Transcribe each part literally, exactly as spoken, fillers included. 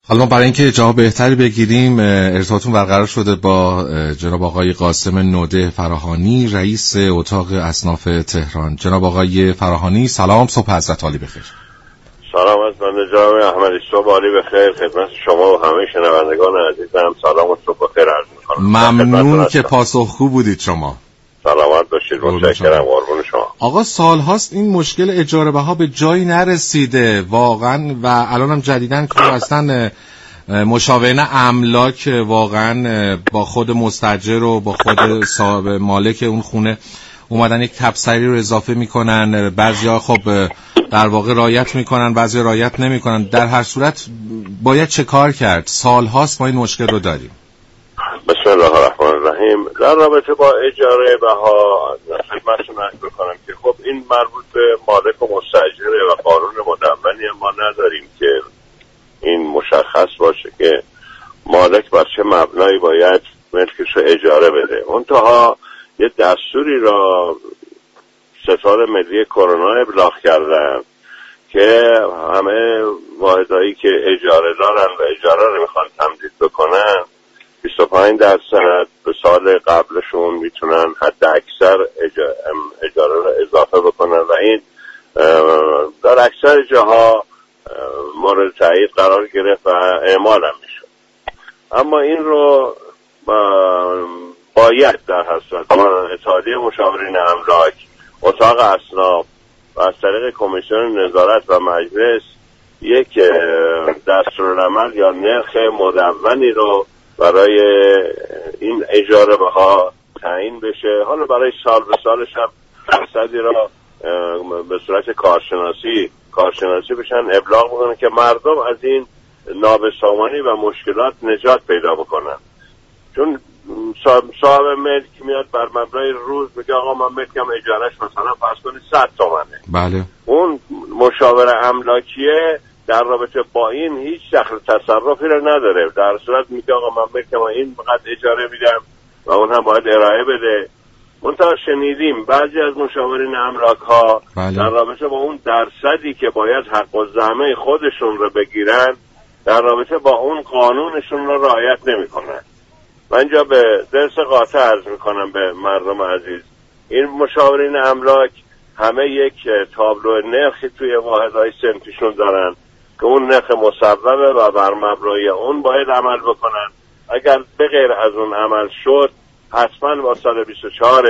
حالا برای اینکه جواب بهتری بگیریم ارتباطتون برقرار شده با جناب آقای قاسم نوده فراهانی، رئیس اتاق اصناف تهران. جناب آقای فراهانی سلام، صبح حضرت عالی بخیر. سلام از من جناب احمدی، صبح عالی بخیر خدمت شما و همه شنوندگان عزیزم. سلام و صبح بخیر عرض می‌کنم. ممنون که پاسخگو بودید شما. سلامت باشید. متشکرم. قربون شما. آقا سال هاست این مشکل اجاره بها به جایی نرسیده واقعا و الان هم جدیدن که اصلا مشاورین املاک واقعا با خود مستاجر و با خود صاحب مالک اون خونه اومدن یک تبصری رو اضافه میکنن. بعضیا خب در واقع رعایت میکنن، بعضیا رعایت نمیکنن. در هر صورت باید چه کار کرد؟ سال هاست ما این مشکل رو داریم. بسم الله الرحمن الرحیم. در رابطه با اجاره بها خدمتتون عرض بکنم که خب این مربوط به مالک و مستاجره و قانون مدونی ما نداریم که این مشخص باشه که مالک بر چه مبنایی باید ملکش رو اجاره بده. منتها یه دستوری را ستاد ملی کرونا ابلاغ کردن که همه واحدهایی که اجاره دارن و اجاره رو میخوان تمدید بکنن بیست و پنج درصد به سال قبلشون میتونن حد اکثر اجاره رو اضافه بکنن و این در اکثر جاها مورد تایید قرار گرفت و اعمال هم میشد. اما این رو باید در حسرت اتحادیه مشاورین املاک، اتاق اصناف و از طریق کمیسیون نظارت و مجلس یک دستورالعمل یا نرخ مدونی رو برای این اجاره بها تعیین بشه. حالا برای سال به سالش هم درصدی را به صورت کارشناسی کارشناسی بشن ابلاغ بکنن که مردم از این نابسامانی و مشکلات نجات پیدا بکنن. چون صاحب ملک میاد بر مبنای روز میگه آقا من ملکم اجارهش مثلا فرض کنید صد تومنه. بله. اون مشاور املاکیه در رابطه با این هیچ دخل تصرفی رو نداره. در صورت میگه آقا من ملکم این فقط اجاره میدم و اون هم باید ارائه بده. منتها شنیدیم بعضی از مشاورین املاک ها بله. در رابطه با اون درصدی که باید حق الزحمه خودشون رو بگیرن در رابطه با اون قانونشون رو رعایت نمی کنن. من اینجا به درس قاطع عرض میکنم به مردم عزیز، این مشاورین املاک همه یک تابلو نرخی توی واحدهای صنفیشون دارن که اون نرخ مصوبه و بر مبنای اون باید عمل بکنن. اگر به غیر از اون عمل شد حتما با سال بیست و چهار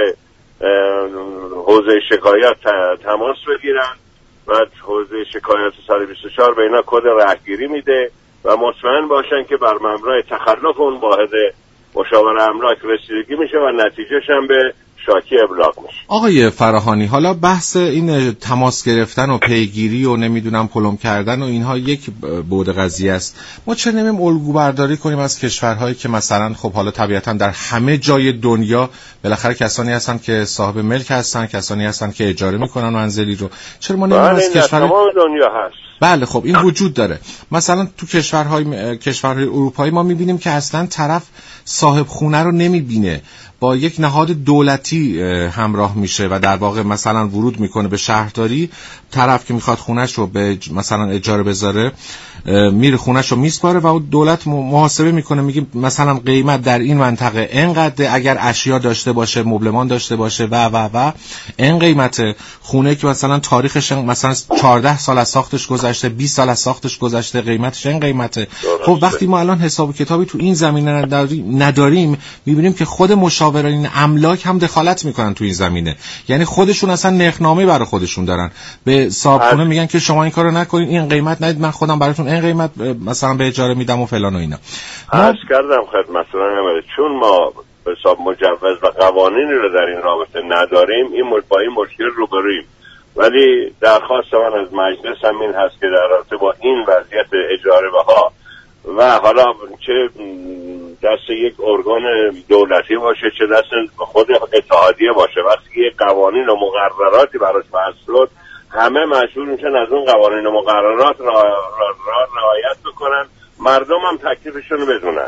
حوزه شکایت تماس بگیرن و حوزه شکایت سال بیست و چهار به اینا کد رهگیری میده و مطمئن باشن که بر مبنای تخلف اون واحد مشاور املاک رسیدگی میشه و نتیجهش هم به شاکی ابلاغ میشه. آقای فراهانی حالا بحث این تماس گرفتن و پیگیری و نمیدونم پلم کردن و اینها یک بعد قضیه است. ما چه نمیم الگو برداری کنیم از کشورهایی که مثلا خب حالا طبیعتا در همه جای دنیا بالاخره کسانی هستن که صاحب ملک هستن، کسانی هستن که اجاره میکنن منزلی رو. چرا ما نمیم از کشور تمام دنیا هست؟ بله خب این وجود داره. مثلا تو کشورهای کشورهای اروپایی ما میبینیم که اصلا طرف صاحب خونه رو نمیبینه، با یک نهاد دولتی همراه میشه و در واقع مثلا ورود میکنه به شهرداری. طرف که میخواد خونش رو به مثلا اجاره بذاره میره خونش رو میسپاره و دولت محاسبه میکنه، میگه مثلا قیمت در این منطقه اینقدر، اگر اشیا داشته باشه، مبلمان داشته باشه و و و این قیمت. خونه که مثلا تاریخش مثلا چهارده سال از ساختش گذشته، بیست سال از ساختش گذشته، قیمتش این قیمته. خب وقتی ما الان حساب و کتابی تو این زمینه نداریم میبینیم که خود مشاورین املاک هم دخالت میکنن تو این زمینه. یعنی خودشون اصلا نرخنامه برای خودشون دارن، به صاحب خونه میگن که شما این کارو نکنین، این قیمت ندید، من خودم براتون این قیمت مثلا به اجاره میدم و فلان و اینا. عرض کردم خدمتتون چون ما به حساب مجوز و قوانینی رو در این رابطه نداریم، این با این مشکل روبرویم. ولی درخواست من از مجلس هم این هست که در رابطه با این وضعیت اجاره بها و حالا چه دست یک ارگان دولتی باشه چه دست خود اتحادیه باشه، وقتی یک قوانین و مقرراتی براش وضع شد همه مجبور میشن از اون قوانین و مقررات را رعایت بکنن، مردم هم تکلیفشون رو بدونن.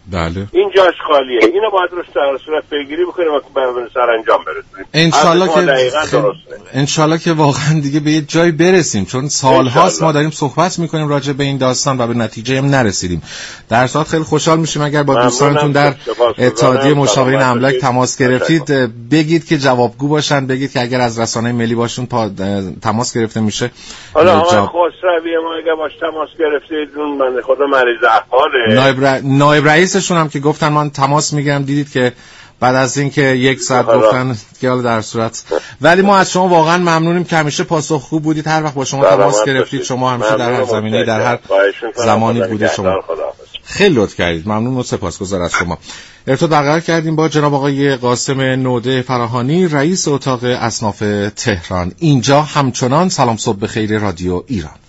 بله این جاش خالیه، اینو باید روش در صورت پیگیری بکنیم و به سرانجام برسونیم. انشالله که انشالله که واقعا دیگه به یه جای برسیم، چون سالهاست ما داریم صحبت میکنیم راجع به این داستان و به نتیجه هم نرسیدیم. در صورت خیلی خوشحال میشیم اگر با دوستانتون در اتحادیه مشاورین املاک تماس گرفتید بگید که جوابگو باشن، بگید که اگر از رسانه ملی باشون تماس گرفته میشه. حالا آقای خسروی ما اگه باش تماس گرفتید اون بنده خدا مریض احواله، نایب, ر... نایب رئیسشون هم که گفتن من تماس میگیرم، دیدید که بعد از این که یک ساعت گفتن که حالا در صورت. ولی ما از شما واقعا ممنونیم که همیشه پاسخ خوب بودید، هر وقت با شما تماس گرفتید شما همیشه در هر زمینه‌ای در هر زمانی بودید. شما خیلی لطف کردید، ممنون و سپاسگزار از شما. ارتباط برقرار کردیم با جناب آقای قاسم نوده فراهانی، رئیس اتاق اصناف تهران. اینجا همچنان سلام صبح بخیر رادیو ایران.